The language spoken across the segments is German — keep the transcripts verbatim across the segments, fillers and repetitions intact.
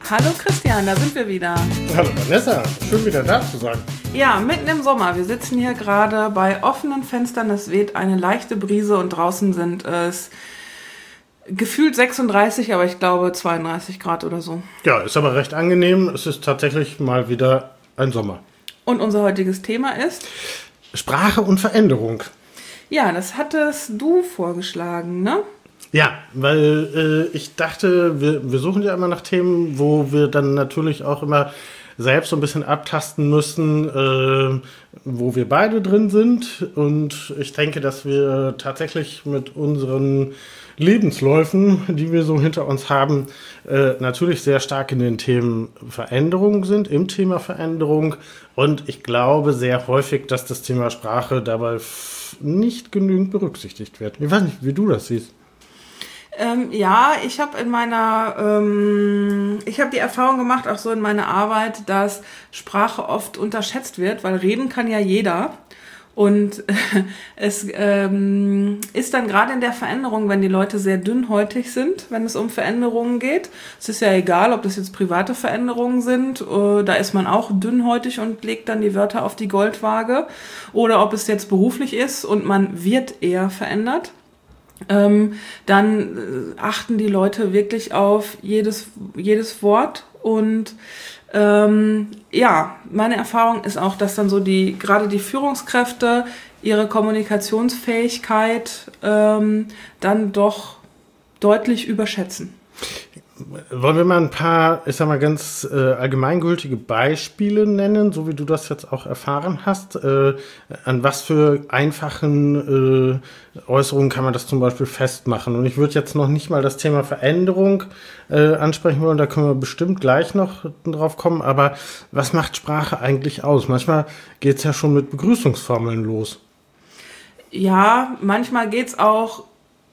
Hallo Christian, da sind wir wieder. Hallo Vanessa, schön wieder da zu sein. Ja, mitten im Sommer. Wir sitzen hier gerade bei offenen Fenstern. Es weht eine leichte Brise und draußen sind es gefühlt sechsunddreißig, aber ich glaube zweiunddreißig Grad oder so. Ja, ist aber recht angenehm. Es ist tatsächlich mal wieder ein Sommer. Und unser heutiges Thema ist? Sprache und Veränderung. Ja, das hattest du vorgeschlagen, ne? Ja, weil äh, ich dachte, wir, wir suchen ja immer nach Themen, wo wir dann natürlich auch immer selbst so ein bisschen abtasten müssen, äh, wo wir beide drin sind. Und ich denke, dass wir tatsächlich mit unseren Lebensläufen, die wir so hinter uns haben, äh, natürlich sehr stark in den Themen Veränderung sind, im Thema Veränderung. Und ich glaube sehr häufig, dass das Thema Sprache dabei f- nicht genügend berücksichtigt wird. Ich weiß nicht, wie du das siehst. Ähm, ja, ich habe in meiner, ähm, ich habe die Erfahrung gemacht, auch so in meiner Arbeit, dass Sprache oft unterschätzt wird, weil reden kann ja jeder. Und es ähm, ist dann gerade in der Veränderung, wenn die Leute sehr dünnhäutig sind, wenn es um Veränderungen geht. Es ist ja egal, ob das jetzt private Veränderungen sind, äh, da ist man auch dünnhäutig und legt dann die Wörter auf die Goldwaage. Oder ob es jetzt beruflich ist und man wird eher verändert. Ähm, dann äh, achten die Leute wirklich auf jedes, jedes Wort und ähm, ja, meine Erfahrung ist auch, dass dann so die, gerade die Führungskräfte ihre Kommunikationsfähigkeit ähm, dann doch deutlich überschätzen. Wollen wir mal ein paar, ich sag mal, ganz äh, allgemeingültige Beispiele nennen, so wie du das jetzt auch erfahren hast? Äh, an was für einfachen äh, Äußerungen kann man das zum Beispiel festmachen? Und ich würde jetzt noch nicht mal das Thema Veränderung äh, ansprechen wollen, da können wir bestimmt gleich noch drauf kommen, aber was macht Sprache eigentlich aus? Manchmal geht es ja schon mit Begrüßungsformeln los. Ja, manchmal geht's auch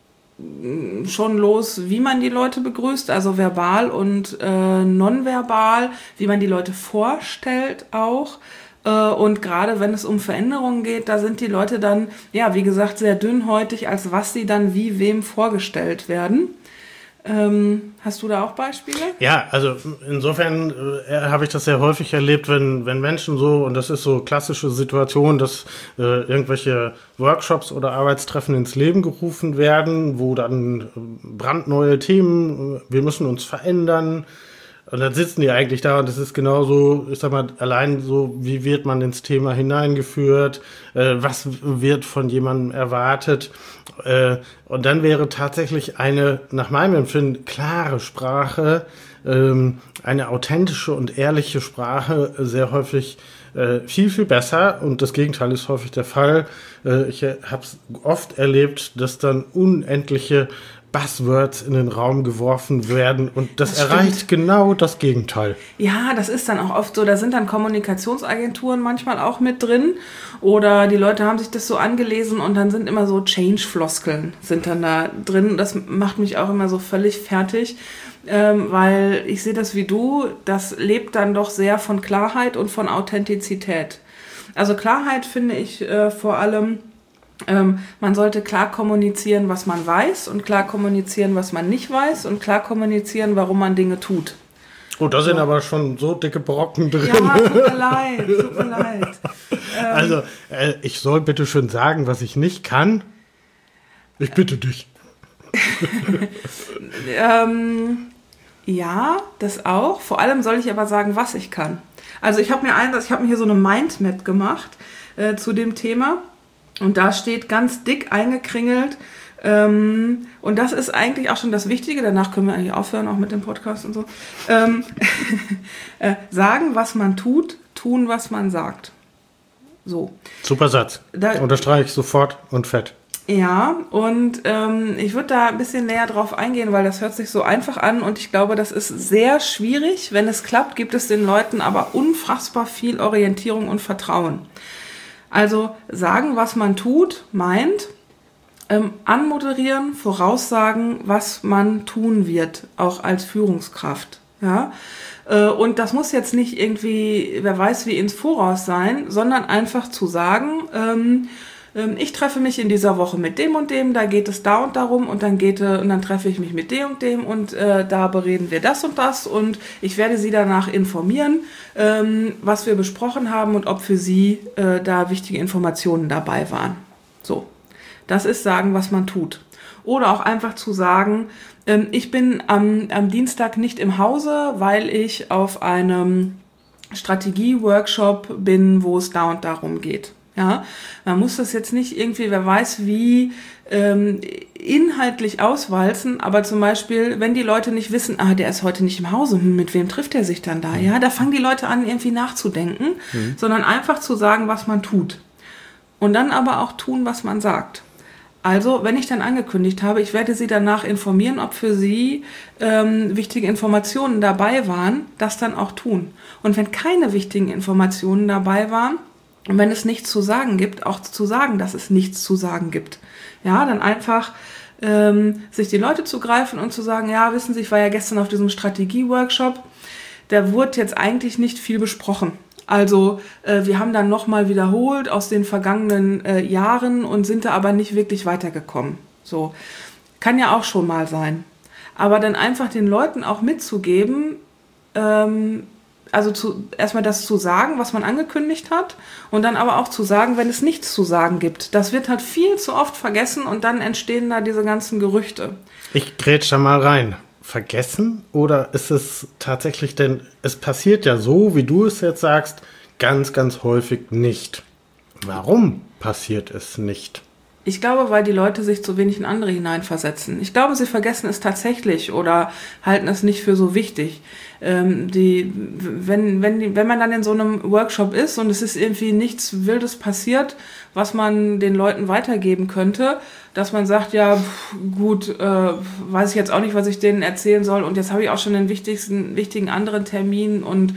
schon los, wie man die Leute begrüßt, also verbal und äh, nonverbal, wie man die Leute vorstellt auch. Äh, und gerade wenn es um Veränderungen geht, da sind die Leute dann, ja, wie gesagt, sehr dünnhäutig, als was sie dann wie wem vorgestellt werden. Ähm, hast du da auch Beispiele? Ja, also insofern äh, habe ich das sehr häufig erlebt, wenn, wenn Menschen so, und das ist so klassische Situation, dass äh, irgendwelche Workshops oder Arbeitstreffen ins Leben gerufen werden, wo dann äh, brandneue Themen, äh, wir müssen uns verändern, und dann sitzen die eigentlich da und das ist genauso, ich sag mal, allein so, wie wird man ins Thema hineingeführt, äh, was wird von jemandem erwartet. Äh, und dann wäre tatsächlich eine, nach meinem Empfinden, klare Sprache, ähm, eine authentische und ehrliche Sprache sehr häufig äh, viel, viel besser. Und das Gegenteil ist häufig der Fall. Äh, ich habe es oft erlebt, dass dann unendliche Buzzwords in den Raum geworfen werden und das, das erreicht stimmt. Genau das Gegenteil. Ja, das ist dann auch oft so, da sind dann Kommunikationsagenturen manchmal auch mit drin oder die Leute haben sich das so angelesen und dann sind immer so Change-Floskeln sind dann da drin. Das macht mich auch immer so völlig fertig, ähm, weil ich sehe das wie du, das lebt dann doch sehr von Klarheit und von Authentizität. Also Klarheit finde ich äh, vor allem, Ähm, man sollte klar kommunizieren, was man weiß und klar kommunizieren, was man nicht weiß und klar kommunizieren, warum man Dinge tut. Oh, da so. Sind aber schon so dicke Brocken drin. Ja, tut mir leid, tut mir leid. Ähm, also, äh, ich soll bitte schön sagen, was ich nicht kann. Ich bitte dich. ähm, ja, das auch. Vor allem soll ich aber sagen, was ich kann. Also ich habe mir, ein, ich hab mir hier so eine Mindmap gemacht äh, zu dem Thema. Und da steht ganz dick eingekringelt, ähm, und das ist eigentlich auch schon das Wichtige, danach können wir eigentlich aufhören, auch mit dem Podcast und so, ähm, äh, sagen, was man tut, tun, was man sagt. So. Super Satz. Da unterstreiche ich sofort und fett. Ja, und ähm, ich würde da ein bisschen näher drauf eingehen, weil das hört sich so einfach an und ich glaube, das ist sehr schwierig. Wenn es klappt, gibt es den Leuten aber unfassbar viel Orientierung und Vertrauen. Also sagen, was man tut, meint, ähm, anmoderieren, voraussagen, was man tun wird, auch als Führungskraft. Ja? Äh, und das muss jetzt nicht irgendwie, wer weiß wie ins Voraus sein, sondern einfach zu sagen, ähm, ich treffe mich in dieser Woche mit dem und dem, da geht es da und darum und dann geht und dann treffe ich mich mit dem und dem und äh, da bereden wir das und das und ich werde Sie danach informieren, ähm, was wir besprochen haben und ob für Sie äh, da wichtige Informationen dabei waren. So, das ist sagen, was man tut. Oder auch einfach zu sagen, ähm, ich bin am, am Dienstag nicht im Hause, weil ich auf einem Strategie-Workshop bin, wo es da und darum geht. Ja, man muss das jetzt nicht irgendwie, wer weiß wie, ähm, inhaltlich auswalzen, aber zum Beispiel, wenn die Leute nicht wissen, ah, der ist heute nicht im Hause, hm, mit wem trifft er sich dann da? Ja, da fangen die Leute an, irgendwie nachzudenken, mhm. sondern einfach zu sagen, was man tut. Und dann aber auch tun, was man sagt. Also, wenn ich dann angekündigt habe, ich werde Sie danach informieren, ob für Sie ähm, wichtige Informationen dabei waren, das dann auch tun. Und wenn keine wichtigen Informationen dabei waren, und wenn es nichts zu sagen gibt, auch zu sagen, dass es nichts zu sagen gibt. Ja, dann einfach ähm, sich die Leute zu greifen und zu sagen, ja, wissen Sie, ich war ja gestern auf diesem Strategie-Workshop, da wurde jetzt eigentlich nicht viel besprochen. Also äh, wir haben dann nochmal wiederholt aus den vergangenen äh, Jahren und sind da aber nicht wirklich weitergekommen. So, kann ja auch schon mal sein. Aber dann einfach den Leuten auch mitzugeben, ähm, also zu, erstmal das zu sagen, was man angekündigt hat und dann aber auch zu sagen, wenn es nichts zu sagen gibt. Das wird halt viel zu oft vergessen und dann entstehen da diese ganzen Gerüchte. Ich grätsch da mal rein. Vergessen oder ist es tatsächlich, denn es passiert ja so, wie du es jetzt sagst, ganz, ganz häufig nicht. Warum passiert es nicht? Ich glaube, weil die Leute sich zu wenig in andere hineinversetzen. Ich glaube, sie vergessen es tatsächlich oder halten es nicht für so wichtig. Ähm, die, wenn, wenn, die, wenn man dann in so einem Workshop ist und es ist irgendwie nichts Wildes passiert, was man den Leuten weitergeben könnte, dass man sagt, ja gut, äh, weiß ich jetzt auch nicht, was ich denen erzählen soll und jetzt habe ich auch schon den wichtigsten, wichtigen anderen Termin und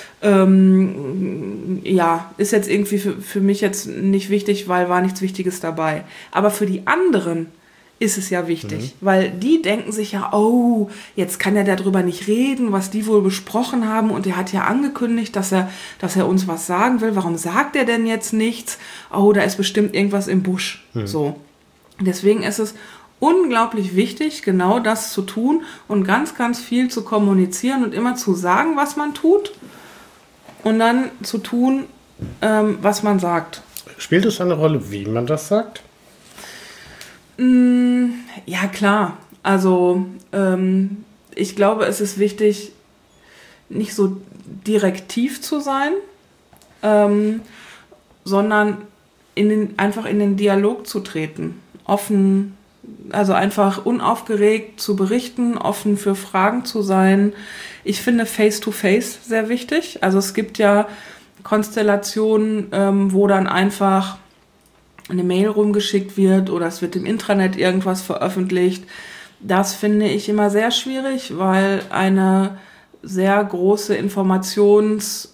ähm, ja, ist jetzt irgendwie für, für mich jetzt nicht wichtig, weil war nichts Wichtiges dabei. Aber für die anderen ist es ja wichtig, mhm. weil die denken sich ja, oh, jetzt kann er darüber nicht reden, was die wohl besprochen haben und er hat ja angekündigt, dass er, dass er uns was sagen will. Warum sagt er denn jetzt nichts? Oh, da ist bestimmt irgendwas im Busch. Mhm. So. Deswegen ist es unglaublich wichtig, genau das zu tun und ganz, ganz viel zu kommunizieren und immer zu sagen, was man tut und dann zu tun, ähm, was man sagt. Spielt es eine Rolle, wie man das sagt? Ja, klar. Also ähm, ich glaube, es ist wichtig, nicht so direktiv zu sein, ähm, sondern in den, einfach in den Dialog zu treten. Offen, also einfach unaufgeregt zu berichten, offen für Fragen zu sein. Ich finde Face-to-Face sehr wichtig. Also es gibt ja Konstellationen, ähm, wo dann einfach eine Mail rumgeschickt wird oder es wird im Intranet irgendwas veröffentlicht. Das finde ich immer sehr schwierig, weil eine sehr große Informationsebene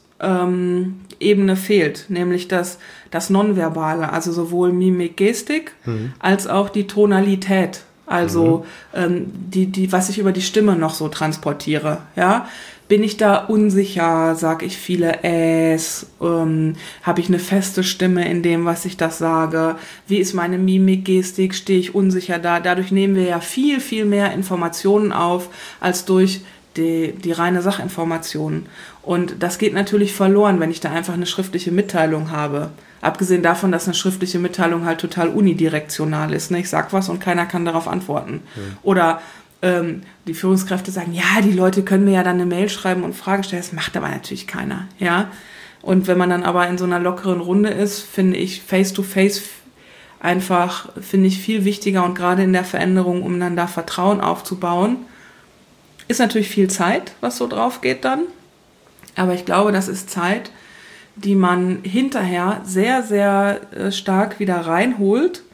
ähm, fehlt, nämlich das, das Nonverbale, also sowohl Mimik, Gestik mhm. als auch die Tonalität, also mhm. ähm, die, die, was ich über die Stimme noch so transportiere, ja. Bin ich da unsicher, sage ich viele Äs, ähm, habe ich eine feste Stimme in dem, was ich das sage, wie ist meine Mimik, Gestik, stehe ich unsicher da. Dadurch nehmen wir ja viel, viel mehr Informationen auf, als durch die, die reine Sachinformation. Und das geht natürlich verloren, wenn ich da einfach eine schriftliche Mitteilung habe. Abgesehen davon, dass eine schriftliche Mitteilung halt total unidirektional ist. Ne? Ich sag was und keiner kann darauf antworten. Mhm. Oder die Führungskräfte sagen, ja, die Leute können mir ja dann eine Mail schreiben und Fragen stellen, das macht aber natürlich keiner, ja. Und wenn man dann aber in so einer lockeren Runde ist, finde ich Face-to-Face einfach, finde ich viel wichtiger und gerade in der Veränderung, um dann da Vertrauen aufzubauen, ist natürlich viel Zeit, was so drauf geht dann, aber ich glaube, das ist Zeit, die man hinterher sehr, sehr stark wieder reinholt,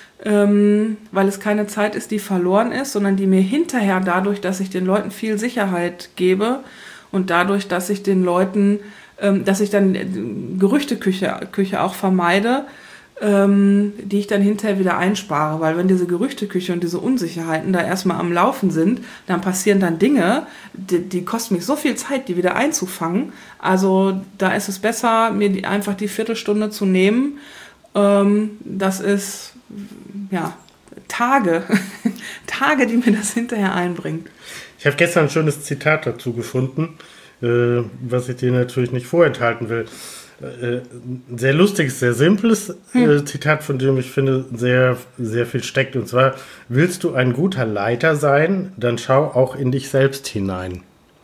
Ähm, weil es keine Zeit ist, die verloren ist, sondern die mir hinterher dadurch, dass ich den Leuten viel Sicherheit gebe und dadurch, dass ich den Leuten, ähm, dass ich dann Gerüchteküche Küche auch vermeide, ähm, die ich dann hinterher wieder einspare, weil wenn diese Gerüchteküche und diese Unsicherheiten da erstmal am Laufen sind, dann passieren dann Dinge, die, die kosten mich so viel Zeit, die wieder einzufangen. Also da ist es besser, mir die, einfach die Viertelstunde zu nehmen Ähm, das ist, ja, Tage, Tage, die mir das hinterher einbringt. Ich habe gestern ein schönes Zitat dazu gefunden, äh, was ich dir natürlich nicht vorenthalten will. Äh, ein sehr lustiges, sehr simples hm. äh, Zitat, von dem ich finde, sehr, sehr viel steckt. Und zwar, willst du ein guter Leiter sein, dann schau auch in dich selbst hinein.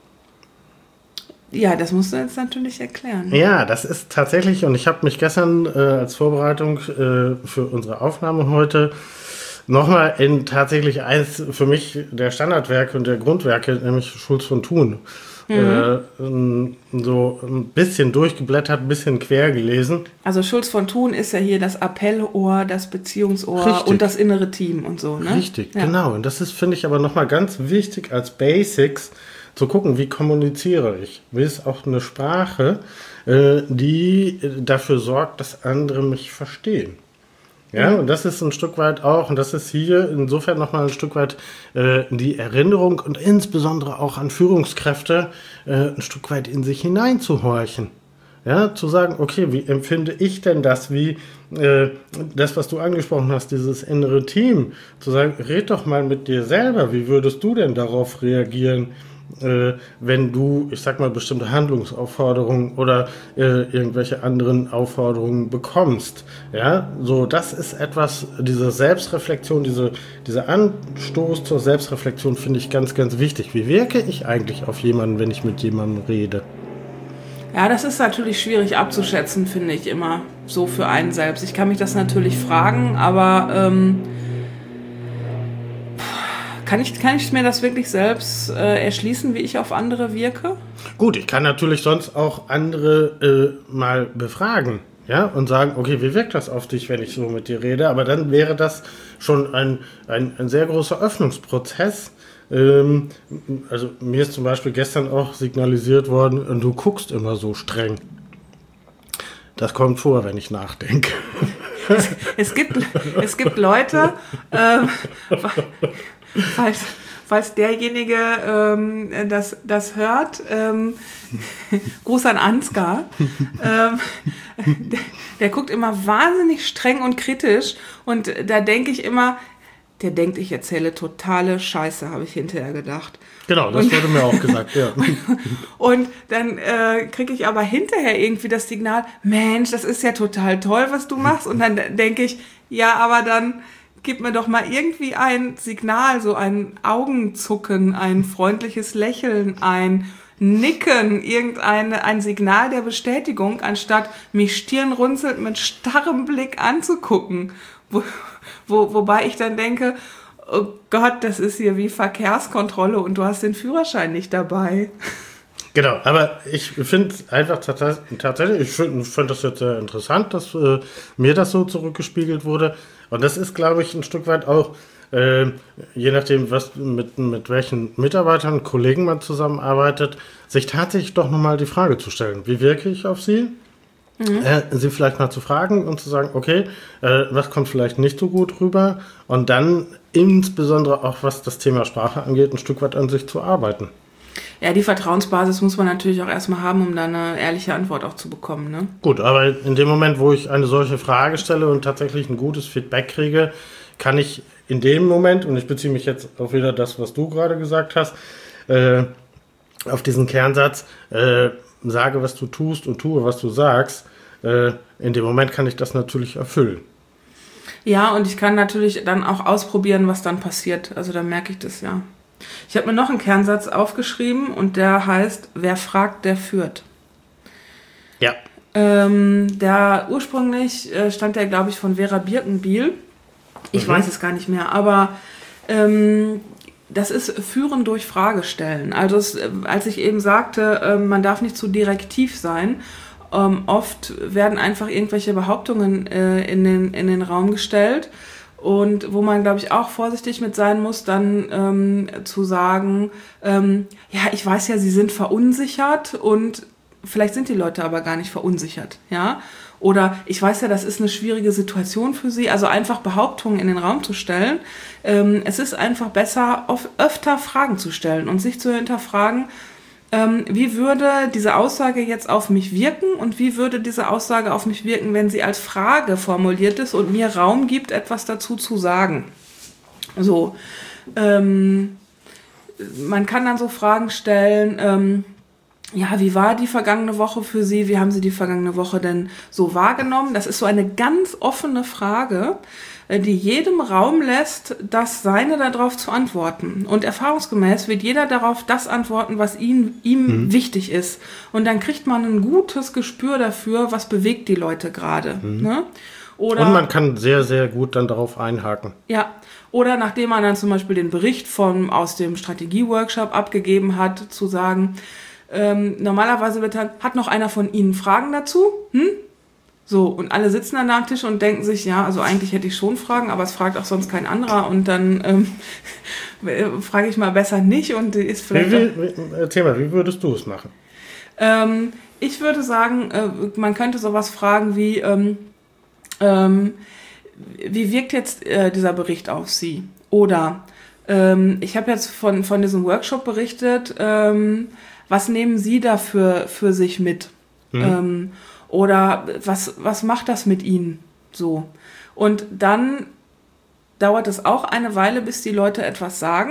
Ja, das musst du jetzt natürlich erklären. Ja, das ist tatsächlich, und ich habe mich gestern äh, als Vorbereitung äh, für unsere Aufnahme heute nochmal in tatsächlich eins für mich der Standardwerke und der Grundwerke, nämlich Schulz von Thun, mhm. äh, so ein bisschen durchgeblättert, ein bisschen quer gelesen. Also Schulz von Thun ist ja hier das Appellohr, das Beziehungsohr Richtig. Und das innere Team und so, ne? Richtig, ja. Genau. Und das ist, finde ich, aber nochmal ganz wichtig als Basics, zu gucken, wie kommuniziere ich. Wie ist auch eine Sprache, äh, die dafür sorgt, dass andere mich verstehen. Ja, mhm. Und das ist ein Stück weit auch, und das ist hier insofern nochmal ein Stück weit äh, die Erinnerung und insbesondere auch an Führungskräfte äh, ein Stück weit in sich hineinzuhorchen. Ja, zu sagen, okay, wie empfinde ich denn das, wie äh, das, was du angesprochen hast, dieses innere Team, zu sagen, red doch mal mit dir selber, wie würdest du denn darauf reagieren, Äh, wenn du, ich sag mal, bestimmte Handlungsaufforderungen oder äh, irgendwelche anderen Aufforderungen bekommst. Ja, so, das ist etwas, diese Selbstreflexion, diese, dieser Anstoß zur Selbstreflexion finde ich ganz, ganz wichtig. Wie wirke ich eigentlich auf jemanden, wenn ich mit jemandem rede? Ja, das ist natürlich schwierig abzuschätzen, finde ich immer, so für einen selbst. Ich kann mich das natürlich fragen, aber ähm Kann ich, kann ich mir das wirklich selbst äh, erschließen, wie ich auf andere wirke? Gut, ich kann natürlich sonst auch andere äh, mal befragen, ja, und sagen, okay, wie wirkt das auf dich, wenn ich so mit dir rede? Aber dann wäre das schon ein, ein, ein sehr großer Öffnungsprozess. Ähm, also mir ist zum Beispiel gestern auch signalisiert worden, du guckst immer so streng. Das kommt vor, wenn ich nachdenke. Es, es, gibt, es gibt Leute, äh, falls, falls derjenige ähm, das, das hört, ähm, Gruß an Ansgar, ähm, der, der guckt immer wahnsinnig streng und kritisch und da denke ich immer, der denkt, ich erzähle totale Scheiße, habe ich hinterher gedacht. Genau, das und, wurde mir auch gesagt, ja. Und dann äh, kriege ich aber hinterher irgendwie das Signal, Mensch, das ist ja total toll, was du machst. Und dann denke ich, ja, aber dann gib mir doch mal irgendwie ein Signal, so ein Augenzucken, ein freundliches Lächeln, ein Nicken, irgendein ein Signal der Bestätigung, anstatt mich stirnrunzelnd mit starrem Blick anzugucken. Wo, wo, wobei ich dann denke, oh Gott, das ist hier wie Verkehrskontrolle und du hast den Führerschein nicht dabei. Genau, aber ich finde einfach tatsächlich, ich finde find das jetzt sehr interessant, dass äh, mir das so zurückgespiegelt wurde. Und das ist, glaube ich, ein Stück weit auch, äh, je nachdem, was mit, mit welchen Mitarbeitern, Kollegen man zusammenarbeitet, sich tatsächlich doch nochmal die Frage zu stellen, wie wirke ich auf sie? Mhm. Äh, sie vielleicht mal zu fragen und zu sagen, okay, äh, was kommt vielleicht nicht so gut rüber? Und dann insbesondere auch, was das Thema Sprache angeht, ein Stück weit an sich zu arbeiten. Ja, die Vertrauensbasis muss man natürlich auch erstmal haben, um da eine ehrliche Antwort auch zu bekommen, ne? Gut, aber in dem Moment, wo ich eine solche Frage stelle und tatsächlich ein gutes Feedback kriege, kann ich in dem Moment, und ich beziehe mich jetzt auf wieder das, was du gerade gesagt hast, äh, auf diesen Kernsatz, äh, sage, was du tust und tue, was du sagst, äh, in dem Moment kann ich das natürlich erfüllen. Ja, und ich kann natürlich dann auch ausprobieren, was dann passiert. Also dann merke ich das, ja. Ich habe mir noch einen Kernsatz aufgeschrieben und der heißt, wer fragt, der führt. Ja. Ähm, der ursprünglich äh, stand der, glaube ich, von Vera Birkenbiel. Ich mhm. weiß es gar nicht mehr, aber ähm, das ist Führen durch Fragestellen. Also es, als ich eben sagte, äh, man darf nicht zu direktiv sein, ähm, oft werden einfach irgendwelche Behauptungen äh, in den, in den Raum gestellt. Und wo man, glaube ich, auch vorsichtig mit sein muss, dann ähm, zu sagen, ähm, ja, ich weiß ja, Sie sind verunsichert und vielleicht sind die Leute aber gar nicht verunsichert, ja. Oder ich weiß ja, das ist eine schwierige Situation für Sie. Also einfach Behauptungen in den Raum zu stellen. Ähm, es ist einfach besser, oft, öfter Fragen zu stellen und sich zu hinterfragen, ähm, wie würde diese Aussage jetzt auf mich wirken und wie würde diese Aussage auf mich wirken, wenn sie als Frage formuliert ist und mir Raum gibt, etwas dazu zu sagen. So, ähm, man kann dann so Fragen stellen, ähm, ja, wie war die vergangene Woche für Sie? Wie haben Sie die vergangene Woche denn so wahrgenommen? Das ist so eine ganz offene Frage, die jedem Raum lässt, das Seine darauf zu antworten. Und erfahrungsgemäß wird jeder darauf das antworten, was ihm, ihm mhm. wichtig ist. Und dann kriegt man ein gutes Gespür dafür, was bewegt die Leute gerade. Mhm. Ne? Oder, und man kann sehr, sehr gut dann darauf einhaken. Ja, oder nachdem man dann zum Beispiel den Bericht von, aus dem Strategie-Workshop abgegeben hat, zu sagen, ähm, normalerweise wird dann, hat noch einer von Ihnen Fragen dazu? Hm? So, und alle sitzen dann da am Tisch und denken sich, ja, also eigentlich hätte ich schon Fragen, aber es fragt auch sonst kein anderer und dann ähm, frage ich mal besser nicht und ist vielleicht... Wie, wie, erzähl mal, wie würdest du es machen? Ähm, ich würde sagen, äh, man könnte sowas fragen wie, ähm, ähm, wie wirkt jetzt äh, dieser Bericht auf Sie? Oder ähm, ich habe jetzt von, von diesem Workshop berichtet, ähm, was nehmen Sie da für, für sich mit? Mhm. Ähm, oder was, was macht das mit Ihnen? So. Und dann dauert es auch eine Weile, bis die Leute etwas sagen.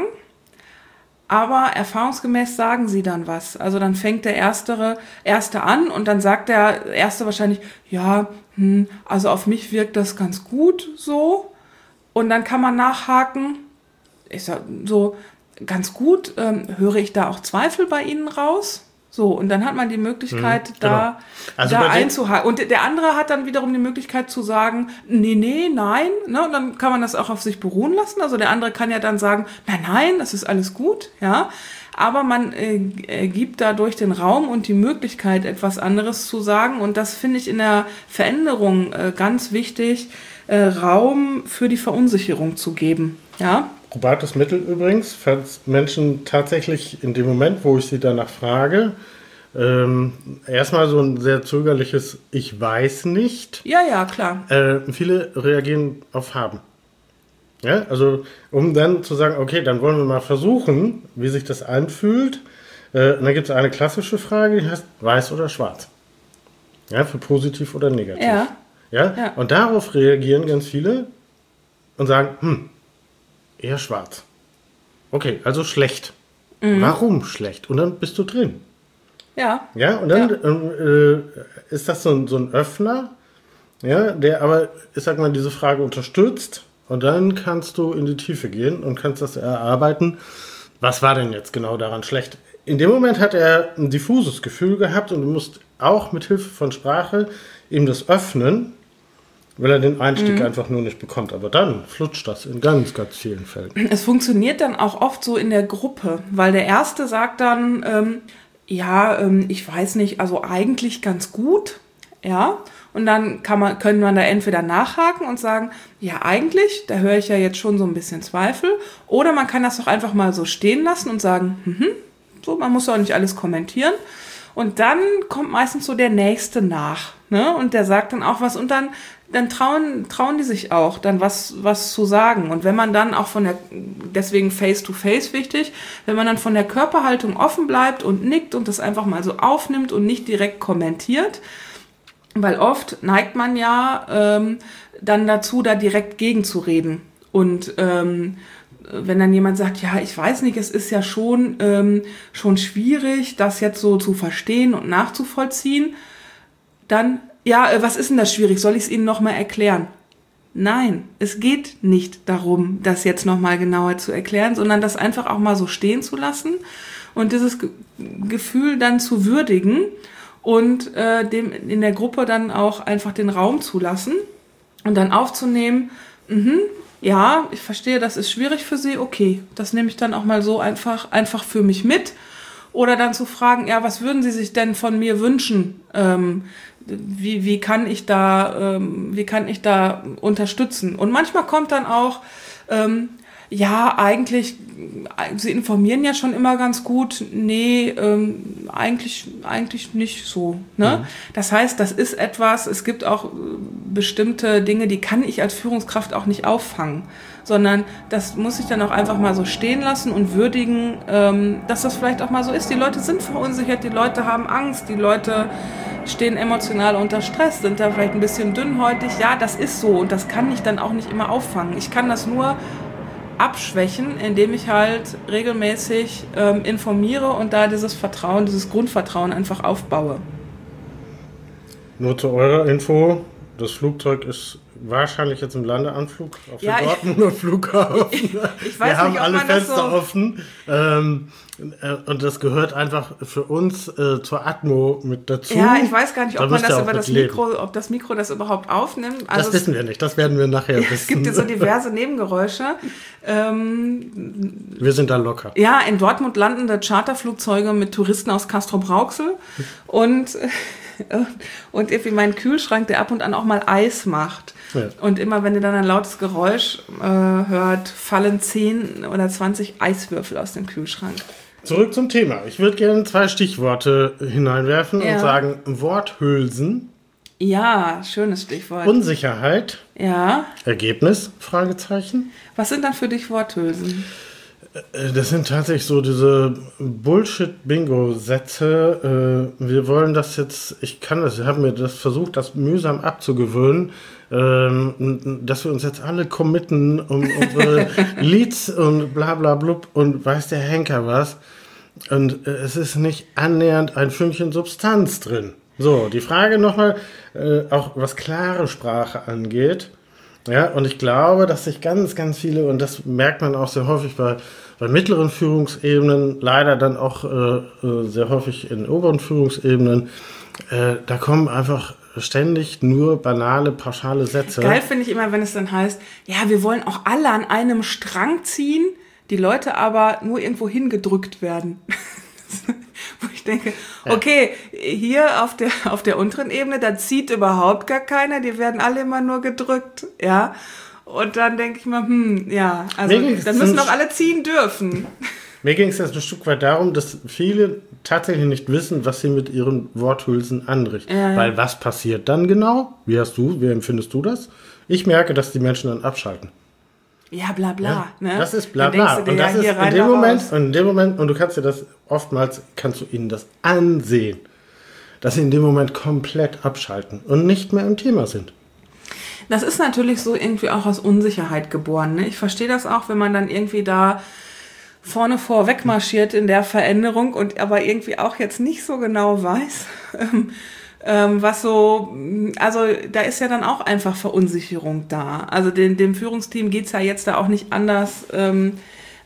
Aber erfahrungsgemäß sagen sie dann was. Also dann fängt der Erstere, Erste an und dann sagt der Erste wahrscheinlich, ja, hm, also auf mich wirkt das ganz gut so. Und dann kann man nachhaken, ich sag so, ganz gut, ähm, höre ich da auch Zweifel bei Ihnen raus? So, und dann hat man die Möglichkeit, mhm, da, genau. also da einzuhaken. Und der andere hat dann wiederum die Möglichkeit zu sagen, nee, nee, nein. Ne? Und dann kann man das auch auf sich beruhen lassen. Also der andere kann ja dann sagen, nein, nein, das ist alles gut. Ja, aber man äh, gibt dadurch den Raum und die Möglichkeit, etwas anderes zu sagen. Und das finde ich in der Veränderung äh, ganz wichtig, äh, Raum für die Verunsicherung zu geben. Ja. Probates Mittel übrigens, falls Menschen tatsächlich in dem Moment, wo ich sie danach frage, ähm, erstmal so ein sehr zögerliches Ich weiß nicht. Ja, ja, klar. Äh, viele reagieren auf haben. Ja, also um dann zu sagen, okay, dann wollen wir mal versuchen, wie sich das anfühlt. Äh, und dann gibt es eine klassische Frage, die heißt weiß oder schwarz. Ja, für positiv oder negativ. Ja. Ja? Ja. Und darauf reagieren ganz viele und sagen, hm, eher schwarz. Okay, also schlecht. Mhm. Warum schlecht? Und dann bist du drin. Ja. Ja, und dann ja. Äh, ist das so ein, so ein Öffner, ja, der aber, ich sag mal, diese Frage unterstützt und dann kannst du in die Tiefe gehen und kannst das erarbeiten. Was war denn jetzt genau daran schlecht? In dem Moment hat er ein diffuses Gefühl gehabt und du musst auch mit Hilfe von Sprache ihm das öffnen, weil er den Einstieg mhm. einfach nur nicht bekommt. Aber dann flutscht das in ganz, ganz vielen Fällen. Es funktioniert dann auch oft so in der Gruppe, weil der Erste sagt dann, ähm, ja, ähm, ich weiß nicht, also eigentlich ganz gut, ja. Und dann kann man, können man da entweder nachhaken und sagen, ja, eigentlich, da höre ich ja jetzt schon so ein bisschen Zweifel. Oder man kann das doch einfach mal so stehen lassen und sagen, mhm, so, man muss auch nicht alles kommentieren. Und dann kommt meistens so der Nächste nach, ne? Und der sagt dann auch was und dann dann trauen, trauen die sich auch, dann was, was zu sagen. Und wenn man dann auch von der, deswegen Face-to-Face wichtig, wenn man dann von der Körperhaltung offen bleibt und nickt und das einfach mal so aufnimmt und nicht direkt kommentiert, weil oft neigt man ja ähm, dann dazu, da direkt gegenzureden. Und ähm, wenn dann jemand sagt, ja, ich weiß nicht, es ist ja schon, ähm, schon schwierig, das jetzt so zu verstehen und nachzuvollziehen, dann ja, was ist denn das schwierig? Soll ich es Ihnen nochmal erklären? Nein, es geht nicht darum, das jetzt nochmal genauer zu erklären, sondern das einfach auch mal so stehen zu lassen und dieses Ge- Gefühl dann zu würdigen und äh, dem in der Gruppe dann auch einfach den Raum zu lassen und dann aufzunehmen, mhm, ja, ich verstehe, das ist schwierig für Sie, okay, das nehme ich dann auch mal so einfach, einfach für mich mit. Oder dann zu fragen, ja, was würden Sie sich denn von mir wünschen? Ähm, wie, wie kann ich da, ähm, wie kann ich da unterstützen? Und manchmal kommt dann auch, ähm, ja, eigentlich, Sie informieren ja schon immer ganz gut. Nee, ähm, eigentlich, eigentlich nicht so. Ne? Mhm. Das heißt, das ist etwas, es gibt auch bestimmte Dinge, die kann ich als Führungskraft auch nicht auffangen, sondern das muss ich dann auch einfach mal so stehen lassen und würdigen, ähm, dass das vielleicht auch mal so ist. Die Leute sind verunsichert, die Leute haben Angst, die Leute stehen emotional unter Stress, sind da vielleicht ein bisschen dünnhäutig. Ja, das ist so und das kann ich dann auch nicht immer auffangen. Ich kann das nur abschwächen, indem ich halt regelmäßig ähm, informiere und da dieses Vertrauen, dieses Grundvertrauen einfach aufbaue. Nur zu eurer Info, das Flugzeug ist wahrscheinlich jetzt im Landeanflug auf ja, dem Dortmunder Flughafen. Ich, ich weiß Wir haben nicht, ob alle man das Fenster so offen ähm, äh, und das gehört einfach für uns äh, zur Atmo mit dazu. Ja, ich weiß gar nicht, ob Da man das müsst ihr über auch das mit leben. Mikro, ob das Mikro das überhaupt aufnimmt. Das wissen wir nicht, das werden wir nachher wissen. Es gibt ja so diverse Nebengeräusche. Ähm, wir sind da locker. Ja, in Dortmund landende Charterflugzeuge mit Touristen aus Castrop-Rauxel und und irgendwie mein Kühlschrank, der ab und an auch mal Eis macht. Ja. Und immer, wenn ihr dann ein lautes Geräusch äh, hört, fallen zehn oder zwanzig Eiswürfel aus dem Kühlschrank. Zurück zum Thema. Ich würde gerne zwei Stichworte hineinwerfen ja. und sagen, Worthülsen. Ja, schönes Stichwort. Unsicherheit. Ja. Ergebnis, Fragezeichen. Was sind dann für dich Worthülsen? Das sind tatsächlich so diese Bullshit-Bingo-Sätze. Wir wollen das jetzt, ich kann das, ich habe mir das versucht, das mühsam abzugewöhnen, dass wir uns jetzt alle committen um unsere Leads und bla bla blub und weiß der Henker was. Und es ist nicht annähernd ein Fünkchen Substanz drin. So, die Frage nochmal, auch was klare Sprache angeht. Ja, und ich glaube, dass sich ganz, ganz viele, und das merkt man auch sehr häufig bei, bei mittleren Führungsebenen, leider dann auch äh, sehr häufig in oberen Führungsebenen, äh, da kommen einfach ständig nur banale, pauschale Sätze. Geil finde ich immer, wenn es dann heißt, ja, wir wollen auch alle an einem Strang ziehen, die Leute aber nur irgendwo hingedrückt werden. Wo ich denke, okay, hier auf der, auf der unteren Ebene, da zieht überhaupt gar keiner, die werden alle immer nur gedrückt, ja. Und dann denke ich mal, hm, ja, also dann müssen doch alle ziehen dürfen. Mir ging es jetzt ein Stück weit darum, dass viele tatsächlich nicht wissen, was sie mit ihren Worthülsen anrichten. Ja, ja. Weil was passiert dann genau? Wie hast du, wie empfindest du das? Ich merke, dass die Menschen dann abschalten. Ja, bla bla. Ja, ne? Das ist bla bla. Und das ist in dem Moment, und in dem Moment, und du kannst dir das oftmals, kannst du ihnen das ansehen, dass sie in dem Moment komplett abschalten und nicht mehr im Thema sind. Das ist natürlich so irgendwie auch aus Unsicherheit geboren. Ne? Ich verstehe das auch, wenn man dann irgendwie da vorne vorweg marschiert in der Veränderung und aber irgendwie auch jetzt nicht so genau weiß, ähm, ähm, was so, also da ist ja dann auch einfach Verunsicherung da. Also den, dem Führungsteam geht's ja jetzt da auch nicht anders ähm,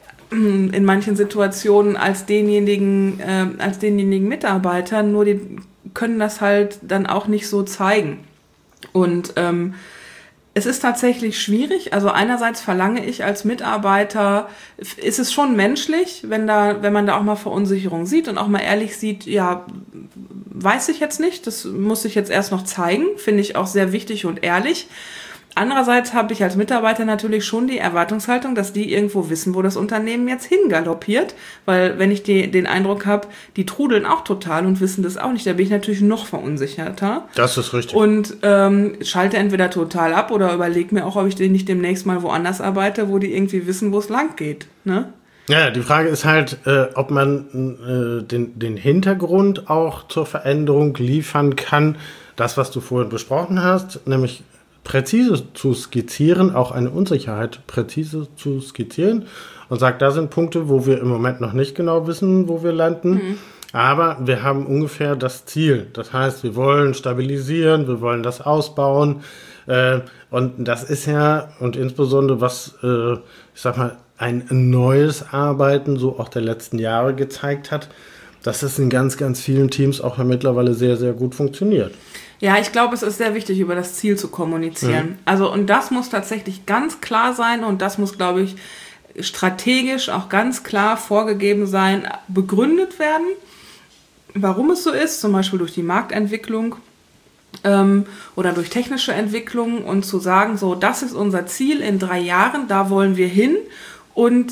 in manchen Situationen als denjenigen, äh, als denjenigen Mitarbeitern, nur die können das halt dann auch nicht so zeigen. Und ähm, es ist tatsächlich schwierig. Also einerseits verlange ich als Mitarbeiter, ist es schon menschlich, wenn da, wenn man da auch mal Verunsicherung sieht und auch mal ehrlich sieht, ja, weiß ich jetzt nicht, das muss ich jetzt erst noch zeigen, finde ich auch sehr wichtig und ehrlich. Andererseits habe ich als Mitarbeiter natürlich schon die Erwartungshaltung, dass die irgendwo wissen, wo das Unternehmen jetzt hingaloppiert, weil wenn ich die, den Eindruck habe, die trudeln auch total und wissen das auch nicht, da bin ich natürlich noch verunsicherter. Das ist richtig. Und ähm, schalte entweder total ab oder überlege mir auch, ob ich nicht demnächst mal woanders arbeite, wo die irgendwie wissen, wo es lang geht, ne? Ja, die Frage ist halt, äh, ob man äh, den, den Hintergrund auch zur Veränderung liefern kann. Das, was du vorhin besprochen hast, nämlich präzise zu skizzieren, auch eine Unsicherheit präzise zu skizzieren und sagt, da sind Punkte, wo wir im Moment noch nicht genau wissen, wo wir landen, mhm. aber wir haben ungefähr das Ziel. Das heißt, wir wollen stabilisieren, wir wollen das ausbauen äh, und das ist ja, und insbesondere was, äh, ich sag mal, ein neues Arbeiten, so auch der letzten Jahre gezeigt hat, dass es in ganz, ganz vielen Teams auch mittlerweile sehr, sehr gut funktioniert. Ja, ich glaube, es ist sehr wichtig, über das Ziel zu kommunizieren. Mhm. Also, und das muss tatsächlich ganz klar sein und das muss, glaube ich, strategisch auch ganz klar vorgegeben sein, begründet werden, warum es so ist, zum Beispiel durch die Marktentwicklung ähm, oder durch technische Entwicklung und zu sagen, so, das ist unser Ziel in drei Jahren, da wollen wir hin und